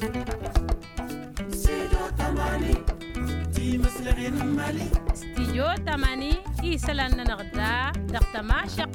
استديو تماني إيسلان نغدا دقتما شق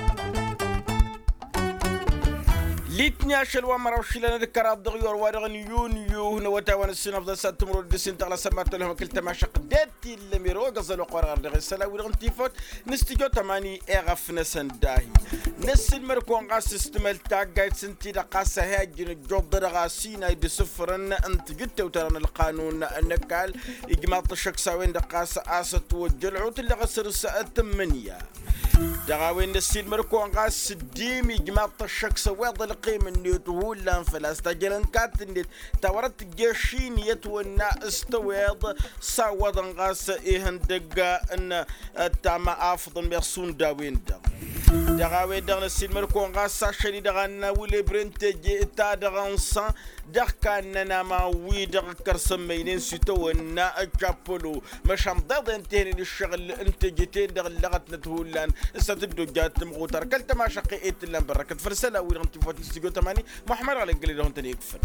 ليتنيا شلوا مروشيلنا ذكر الضغيور وارغن يونيو نوتا ونسين افضل ساتمرو دسين تغلا سمعت لهم كل تماشق داتي اللي قزلوا قرار دغ السلا ورغن تيفوت نستيجو تماني اغف نسن داهي نس المركون غاس استمل تاقايت سنتي دقاسة هاجن جوب درغا سينا يدي سفرن انت جدت وترن القانون النكال اجماط الشخص وين دقاسة آسة والجلعوت اللي غسر الساعة 8 دغاوين نسين مركون غاس ديمي جماط الشخص ويض القيم النيوت هو لان فلاستجلن كات النيت تورت الجيشين يتونا استويض ساوض غاس ايهن دقا ان التاما افضل ميرسون داوين دغاوين دغ نسين مركون غاس شري دغانا ولي برنتجي اتا دغانسان دغ كاننا ما وي دغ كرسمينين سيتونا جابولو مشام ضد انتهن الشغل انت جيتين دغ لغت نتهولان استددو جات مغوتر كلت ما شقيت لان بركت فرسلا وي غنتي فوت استيجو تماني محمر على قليل هون تاني يكفر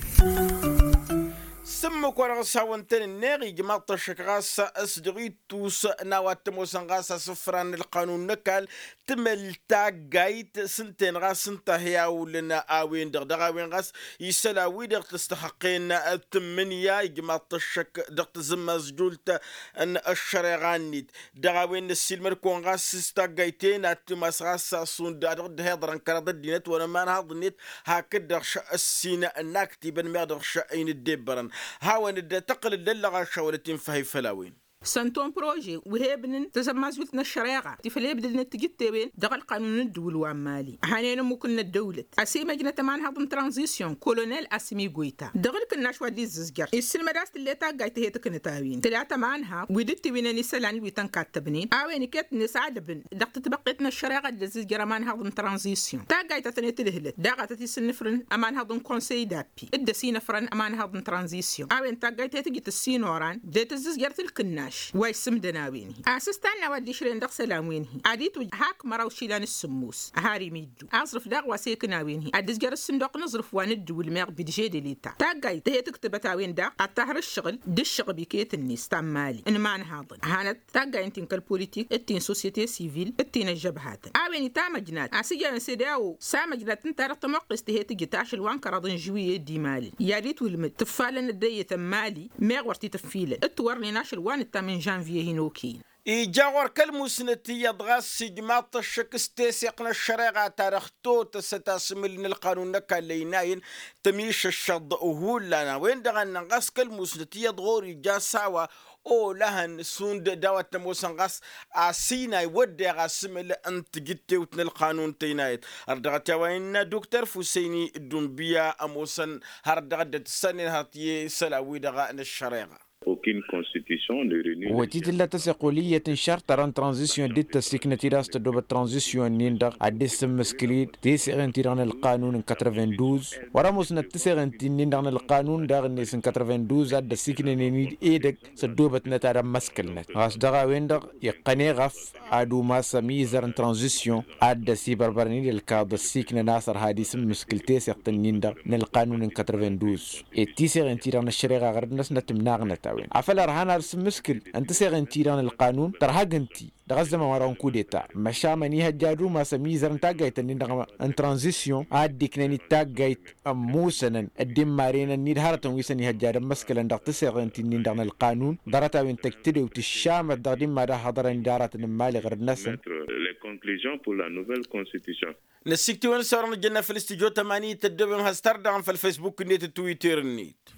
سمو كورغسا وانتن الناغي جماعة الشكغاسة أصدغيتوس نوات موسنغاسة سفران القانون نكال تمل تاقايت سنتين غاس انتهياو لنا آوين دغاوين غاس يسلاوي دغ تستحقين التمنية جماعة الشك دغ تزمز جولت ان الشريغانيت دغاوين السيل مركون غاس استاقايتين اتماس غاسة سون دغ هيضران كرد الدينت وانا نهض النت هاكد دغش السينة الناكتي بن ميردغش اين الدبرن هاون تقل اللغة شاولتين فهي فلاوين سنتون بروجي وهيبن تسمى زوتنا الشريعة تفلي بدنا تجتبين دغل قانون الدول وعمالي هانينا ممكن الدولة أسيما جنا تمان هضم ترانزيسيون كولونيل أسمي غويتا دغل كنا شوى دي ززجر السلمة راست اللي تاقايت هي تكنتاوين تلاتة معنها ودت بينا نسلاني ويتن كاتبنين آوين كت نسعد بن دغت تبقيتنا الشريعة اللي ززجر أمان هضم ترانزيسيون تاقايت تني تلهلت دغت تسنفرن أمان هضم كونسي دابي الدسين فرن أمان هضم ترانزيسيون آوين تاقايت تجي السينوران ديت الززجر تلكناش ويسم دناوينه أسستان ودي شرين دق سلاموينه عديت هاك مراوشي لان السموس هاري ميدو أصرف دق وسيكناوينه أدزجر الصندوق نصرف واندو الماغ بدجي ديليتا تاقاي تهي تكتب تاوين دق الطهر الشغل دش بيكيت الناس تمالي إن ما نهاضن هانت تاقاي انتين كالبوليتيك التين سوسيتي سيفيل التين الجبهات آويني تامجنات أسيجان سيداو سامجنات انتارت موقس تهي تجتاش الوان كراضن جوية دي مالي ياريت والمد تفالن الدية تمالي ماغ ورتي تفيلة اتورني ناش الوان من جانفيه هنوكين إيجاور كالمسنتي يضغس جماعة الشكس تسيقنا الشريعة تارختو تستاسمل القانون نكاليناين تميش الشض أهولانا وين دغن نغس كالمسنتي يضغور جاساوا أو لهن سوند دوات موسنغاس عسينا يودي غاسمل أنت جتي وتن القانون تينايت أردغت وين دكتور فوسيني الدنبيا أموسن هردغت السنة هاتي سلاوي دغان الشريعة aucune constitution ne réunit وتيت لا تسقولية شرط ران ترانزيسيون ديت سيكنتي راست دوب ترانزيسيون نيندر اديس مسكليد تيسيرن تيران القانون 92 وراموس نتسيرن تيندر القانون دار نيس 92 اد سيكنني ايدك سدوبت نتار مسكلنت غاس دغا ويندر يقني غف ادو ما سميزر ترانزيسيون اد سي بربرني الكاد سيكن ناصر هادي سم مسكلتي سيقتن نيندر القانون 92 اي تيسيرن تيران الشريعه غير الناس نتمناغنا عفلا رهانا رسم مسكل انت سيغن تيران القانون ترهاجنتي دغزما وراون كوديتا مشامني هجادو ما سميزر تاغايت ان ترانزيسيون اديك نني تاغايت موسنن الدم مارينا نيد هارتون ويسني هجاد مسكل اندق تسيغن تي ندغن القانون درتا وين تكتدي وتشام الدغدم ما ده حضرن دارات مالي غير الناس les conclusions pour la nouvelle constitution. نسيكتي وين صار الجنة في الاستيجو 8 تدبم هستردغن في الفيسبوك نيت تويتر نيت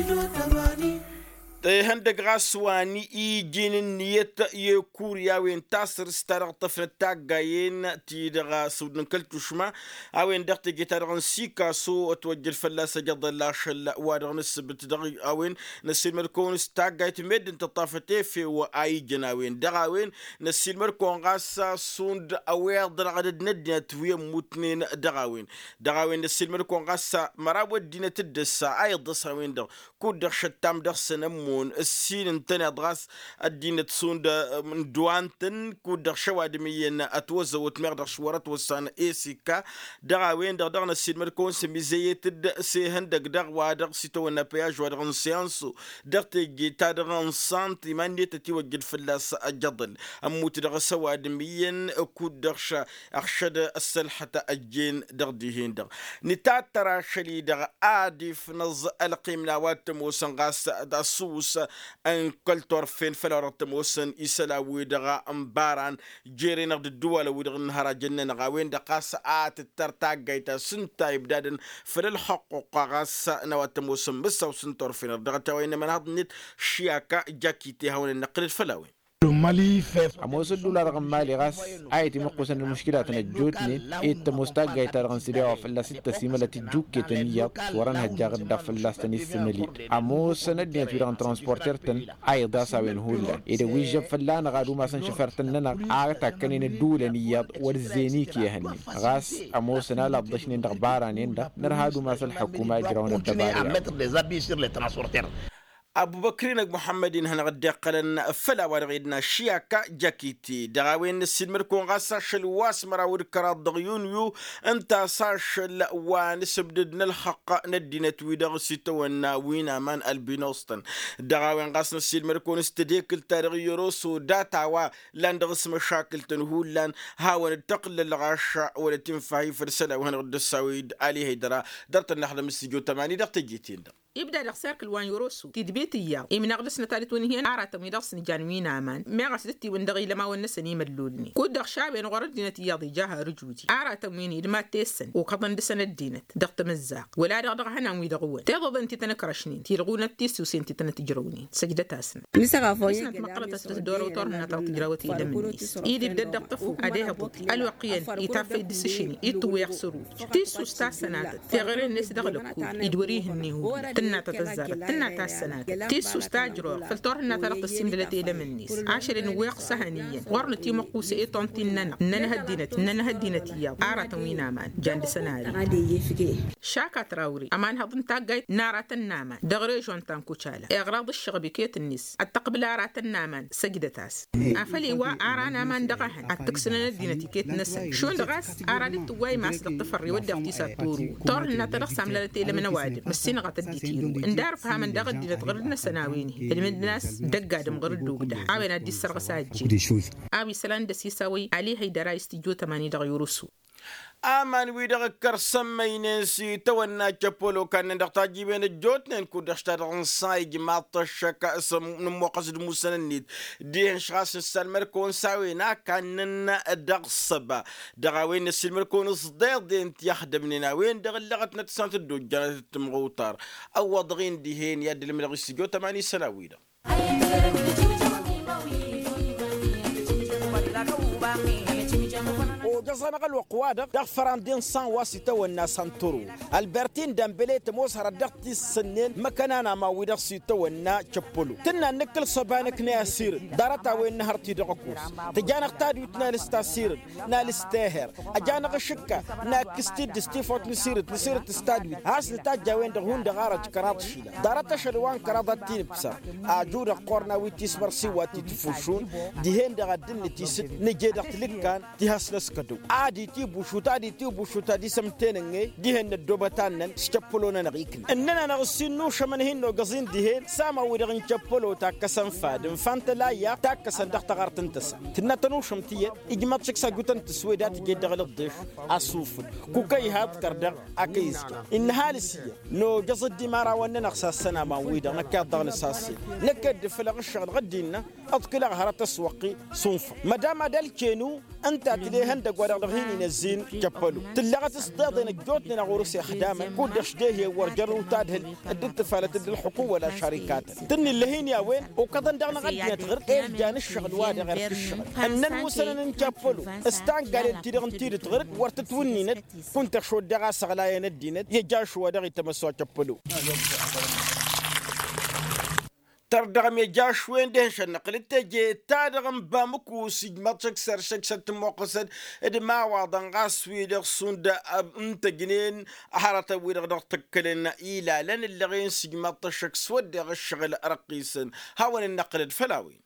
هندق غاسواني إيجين النية يكوريا وين تاسر ستار طفل تاقاين تيدغا سودن كلتوشما اوين دغت جيتارغن سيكا سو توجل فلاسة جد الله شل وادغن السبت دغي اوين نسيل مركون ستاقايت ميدن تطافتي في وايجن اوين دغاوين نسيل مركون غاسا سوند اوير درغد ندنا تويا موتنين دغاوين نسيل مركون غاسا مراود دينة الدسا ايضا ساوين دغ كود دغ شتام دغ سنم الصمون السين انتنا ضغاس الدين تسون من دوانتن كود شوادميين اتوزا وتمغدر شورت وسان ايسيكا دغاوين دغنا السين مركون سميزيت سيهن دغ وادغ سيتو بياج ودغن سيانسو دغتي تادغن سانتي ماندي تتوجد في اللاس الجدل اموت دغ سوادميين كود دغش اخشد السلحه الجين دغديهين دغ نتاترا شلي دغ اديف نز القيمنا واتموسن غاس داسوس ان كلتور فين فلورت موسن يسلاوي دغ امباران جيري نغد الدول ودغ نهار جنن غاوين دقاس ات الترتاغيتا سنتا يبدادن في الحقوق غاس نواتموسن بس وسنتور فين دغ توين من هاد نيت شياكا جاكيتي هون النقل الفلاوي أموس الدولار رقم مالي غاس عايتي مقوسن المشكلات نجوتني إيت مستاق جايتا رغن سريعة في الله 6 سيمة التي جوكي تنيا وران هجاغد دا في الله ستني السملي أموس ندنيا تبيران ترانسبورتر تن أيضا ساوين هولا إذا ويجب في الله نغادو ما سنشفرتن لنا عاقتا كنين الدولة نياد ورزيني كيهني غاس أموس نالا بضشني ندغبارانين دا نرهادو ما سالحكومة يجرون الدباري أبو بكرين محمدين هنغدي قلن فلا ورغيدنا شياكا جاكيتي دغاوين السلمركون غاسا شلواس مراود كرات ضغيون يو انتا ساشل وانسبددنا الحق ندينا تويدغ سيتونا وين امان البينوستن دغاوين غاسنا السلمركون استديك التاريخ يروسو داتاوا لاندغس مشاكل تنهول لان هاون التقل الغاشا ولا تنفعي فرسلا وهنغد السويد علي هيدرا درت النحلة مستجو 8 دغ تجيتين يبدا دغسارك الوان يروسو تدبيتيا من غلسنا تالت ون هي عرات من دغسن جانوين امان ما غسدتي وندغي لما ونسني مدلولني كود دغ شعب ان غردنا تياضي جاها رجوتي عرات من ما تيسن وقضن دسن الدينت دغت مزاق ولا دغ هنا ويدغون تضض انت تنكرشنين تيرغون التيس وسنت تنتجروني سجدتاسن مسغافوي مقرة تدور وطرنا تجراوتي دمنيس ايدي بدد طفو اديها بوت الوقيا يتافي دسشني يتو يخسروا تيس وستاسنات تغير الناس دغلكو يدوريهني هو تنا تتزارت تنا تاسنات تيسو استاجرو فلتورنا تلق السندلتي لمنيس 10 ويق سهنيا ورنتي مقوس اي طنتيننا ننا هدينت يا عرات وين امان جاند سناري شاكا تراوري امان هضن تاغاي نارات النامان دغري جون تانكو تشالا اغراض الشغبكيت النس التقبل عرات النامان سجدتاس افلي وا ارانا مان دغهن التكسنا دينتي كيت نسن شون دغاس ارادت واي ماس الطفر ودي اقتصاد تورو تورنا تلق ساملتي لمن وادم مسين غتديتي ندار فهم ان دغد دي تغردنا سناوينه الناس دقا دم غردو قدا عاونا دي السرق ساجي ابي سلان دسيساوي علي هيدرا استجو 8 دغ يورسو aman widaga karsamayneesi tawanna japolo kan ndaqtaji ben jotnen ku dashtaran saigi matashaka ism muqasid musanid dien shras salmer kon sawina kan daqsaba dagawin silmer kon صديق دين يخدمنا وين دغلغت نتسانت الدجال تمغوطار او وضغين دهين يد الملغس جو 8 سنويده جزانا قال وقوادة دغ فراندين سان واسطة والناس سانتورو البرتين دامبلي تموس هردقتي السنين مكاننا ما ويدغ سيطة والنا تشبولو تنا نكل صبانك ناسير دارتا وين نهرتي دغكوس تجانا اختار يتنا لستاسير نا لستاهر اجانا غشكا نا كستيد ستيفوت نسيرت تستادوي هاس نتاجا وين دغون دغارة كرات شيلا دارتا شلوان كراتين بسا اجورا قورنا ويتيس مرسي واتي تفوشون ديهين دغادن نتيس نجي دغتلك تيهاس لسكدو عادي تيبو شوتا دي سمتين دي هن الدوبتان شابولونا نغيكن اننا نغسينو شمنهن قزين ديهن ساما ودغن شابولو تاكسن فاد فانت لا يا تاكسن دغ تغارتنتس تنتنو شمتيه اجمات شكسا غوتن تسويدات جي دغل الضيف اسوف كوكاي هات كردغ اكيز ان هالسيه نو قصد دي مارا وننا خصاصنا ما ويدا نكا دغن ساسي نكد فلغ الشغل غدينا اذكلا هرا تسوقي صنف مدام دالكينو انت تليهن ورغهين الزين جبلو تلغت استاذن الجوتنا غروسي خدامه كل شديه ورجلو تادهل الدت فالت الحكومه ولا شركات تني اللهين يا وين وكذا دغنا غدي تغير جان الشغل واد غير الشغل ان المسنن نجبلو استان قال تيرن تغير ورتتوني نت كنت شو دغا سغلايه ندينت يجا شو دغ يتمسوا جبلو تردغم يجاش وين دهش النقل تجي تادغم بامكو سيجماتك سرشك ست موقسد ما وضن غاس ويدغ سوندا انت جنين أحرت ويدغ تكلنا إلى لن اللغين سيجماتك سودغ الشغل رقيسا هاون النقل الفلاوي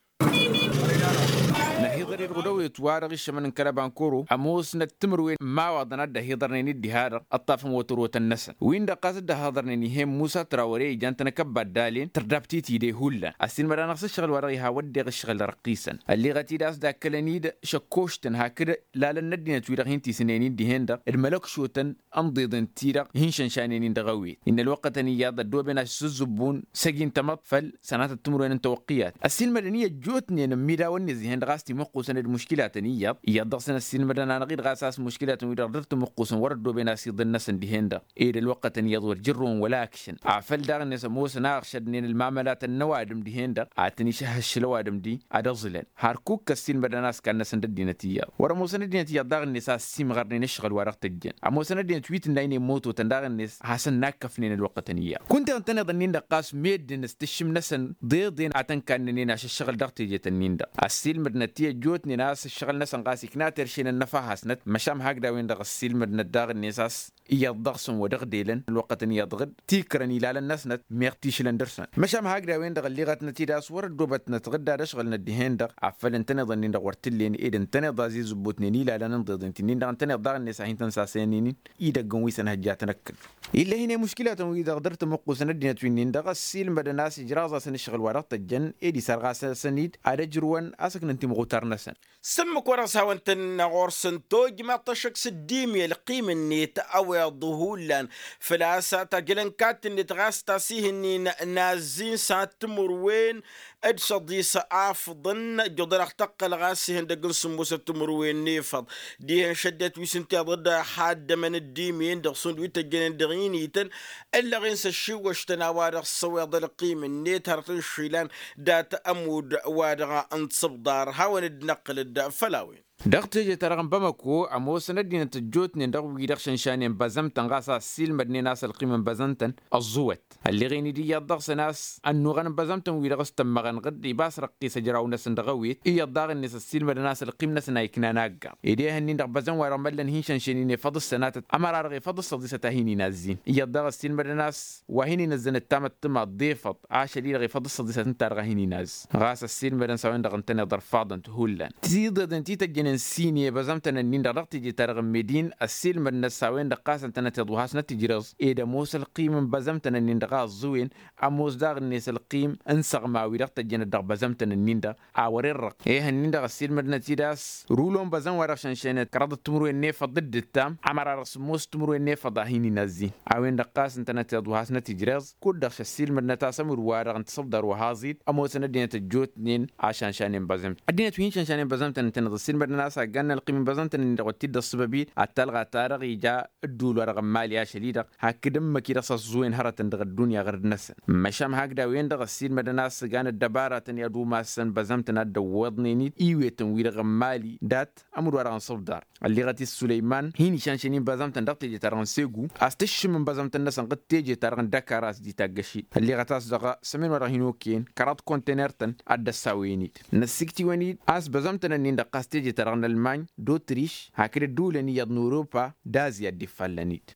نهيضر الغدوي توارغ الشمن كربانكورو أموس نتمروين ما وضنا دهيضر نيني دهار الطاف موترو النسن وين دقاس دهاضر نيني هم موسى تراوري جانتنا كبار دالين تردابتي تيدي هولا أسين مرا نقص الشغل ورغيها ودغ الشغل رقيسا اللي غتي داس داكلانيد شكوشتن هاكد لا لندينا تويرغ هنتي سنينين دهندا الملك شوتن أمضيضن تيرغ هنشن شانينين دغوي إن الوقت نياد الدوبنا سزبون سجين تمطفل سنة التمروين توقيات السين مرنية جوتني نميدا ونزي هندغاستي مقوسن المشكلات نياب يضغسن السين مدنا نغير غاساس مشكلات ويدرت مقوسن وردو بين سيد الناس دهندا إيد الوقت يضور جرون ولا أكشن عفل داغ الناس موس ناغشدنين المعاملات النوادم دهندا عتني شهش الوادم دي أدغزلن هاركوك السين مدنا ناس كان ناس ندينتيا ورا موسن ندينتيا داغ الناس السيم غرني نشغل ورق تجن موسن ندين تويت لاين موتو تنداغ الناس حسن ناكفنين الوقت نياب كنت أنتنا ظنين دقاس ميد نستشم نسن ضيضين عتن كان نين عش الشغل دغ تيجي تنيندا السيل مدنتيا جوتني ناس الشغل ناس نقاسي كناتر شين النفاهس نت مشام هكذا وين دغ السيل مدنتاغ الناس يضغسن ودغ ديلن الوقت يضغد تيكرني لا الناس نت ميرتيش لندرسن مشام هكذا وين دغ اللي غت نتيدا صور دوبت نتغدى دشغل ندهين دغ عفل انتنا ظنين دغ ورتلين ايد انتنا ضازي زبوتني لا ننضد انتنين دغ انتنا ضاغ الناس هين تنساسينين ايد قويسن هجات نكل الا هنا مشكله ويدا قدرت مقوس ندين توينين دغ السيل مدناس اجرازا سنشغل ورق الجن ايدي سرغاس سنيد ادجروان اسكن انت مغوتر نسن سمك ورسها وانتن غورسن توج ما طشك سديمي القيم النيت او ظهولا فلاسا تاجلن كات نتغاس تاسيه اني نازين ساتمر وين اد صديس افضن جدر تقل غاسي هندقل سموس تمروين نيفض دي شدت ويسنتي ضد حاد من الديمين دغسون ويتجن دغينيتن الا غينس الشوش تناوار الصويض القيم النيت هرتن شيلان دات امود وادغا انتصب دار هاون النقل الدا فلاوين دغتي ترغم بمكو اموس ندين تجوتني دغ ويدغ شنشانين بزم تنغاسا سيل مدني ناس القيم بزنتن الزوت اللي غيني دي يضغس ناس انو غن بزمتن ويدغ استمغن غد باس رقي سجراو ناس دغويت يضغ الناس السيل مدني ناس القيم ناس نايكنا ناغا ايدي هني دغ بزم ورملن هين شنشانين فضل السنات امر رغي فضل صديسه هيني نازين يضغ السيل مدني ناس وهيني نزن التامت تما ضيفت عاشلي رغي فضل صديسه انت رغيني ناز غاس السيل مدني سوين دغ انت نظر فاضن تهولن تزيد انت تجن سيني بزمتنا النين دغتي جي ترغم مدين السيل من الساوين دقاس انتنا تضوهاس نتجرز ايدا موس القيم بزمتنا النين دغاس زوين اموس داغ الناس القيم انسغ ما ويرقت جن دغ بزمتنا النين دا اوري الرق ايه النين دغ السيل من نتيداس رولون بزم ورشان شينت كرد تمرو النيف ضد التام عمر رس موس تمرو النيف ضاهيني نزي اوين دقاس انتنا تضوهاس نتجرز كل دغ السيل من نتاسمر وارغ انتصدر وهازيد اموس ندين تجوت نين عشان شانين بزمت ادينا توين شانين بزمتنا انتنا السيل من الناس قلنا القيم بزنتن ان وتيد السببي التلغى تارغي جاء الدول ورغم ماليا شديده هكدم كده زوين هرتن دغ الدنيا غير الناس مشام هكذا وين دغ السيل مدناس كان الدباره يدو ماسن بزمتن الدوضني ايوتن ويرغم مالي دات امر ورغم صفدار اللي غتي سليمان هيني شانشنين بزمتن دغ تيجي ترغن سيغو استش من بزمتن الناس قد تيجي ترغن دكاراس دي تاغشي اللي غتاس دغ سمين ورهينوكين كرات كونتينرتن ادساوينيت نسكتي وني اس بزمتن ان دقاس تيجي ترغن المان دوتريش هكذا دولني يضن أوروبا دازيا دفلانيت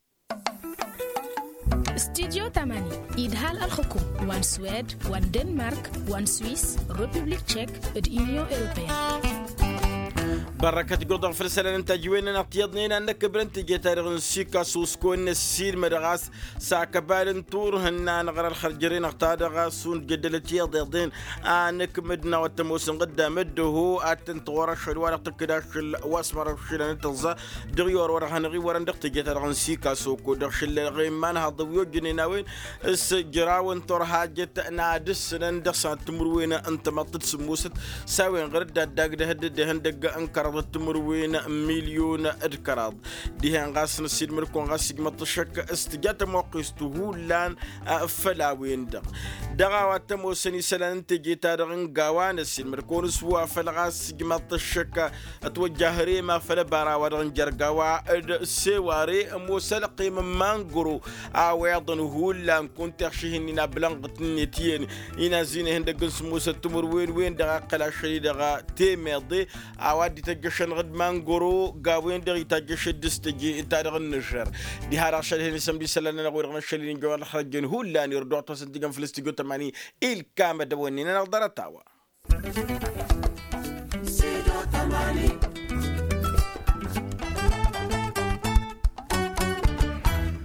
استديو تماني إدهال الحكوم وان سويد وان دنمارك وان سويس ريبوبليك تشيك اليونيون أوروبية بركة قدر فرسلنا انت جوينا نطيضنين انك برنت جيتارغن سيكا سوسكون السيل مدغاس ساكبال تور هنا نغر الخرجرين اختادغا سون جدلتي ضيضين انك مدنا وتموسن قدام مدهو اتن طور الشلوان تكداش الواسمر الشلان التنزا دغيور ورا هنغي ورا ندقت جيتارغن سيكا سوكو دخل غيمان هضويو جنيناوين السجراون تور حاجت نادس ندس تمروين انت مطت سموست ساوين غرد داغ ده هندق انكر أرض التمروين مليون إدكارات دي هنغاس نسيد مركون غاسيق مطشك استجات موقستو لان فلاوين دغاوات موسني سلان تجي تارغن غاوان السيد مركون سوا فلغاسيق مطشك أتوجه ريما فلبارا ورغن جرغاوا سواري موسلقي من مانغرو أويضن هولان كنت أخشيهن نابلانغت نيتين إنا زينه هندقن سموسة تمروين وين دغا قلاشي دغا تيميضي أوادي تجشن غد مانغرو غاوين دغي تجش الدستجي تارغن نشر دي هارا شالهن سمدي سلان نغوي رغن شالين جوال خرجين هولان يردو توسنتيغن فلسطيغو تماني الكامة دوانين نغدر تاوا سيدو تماني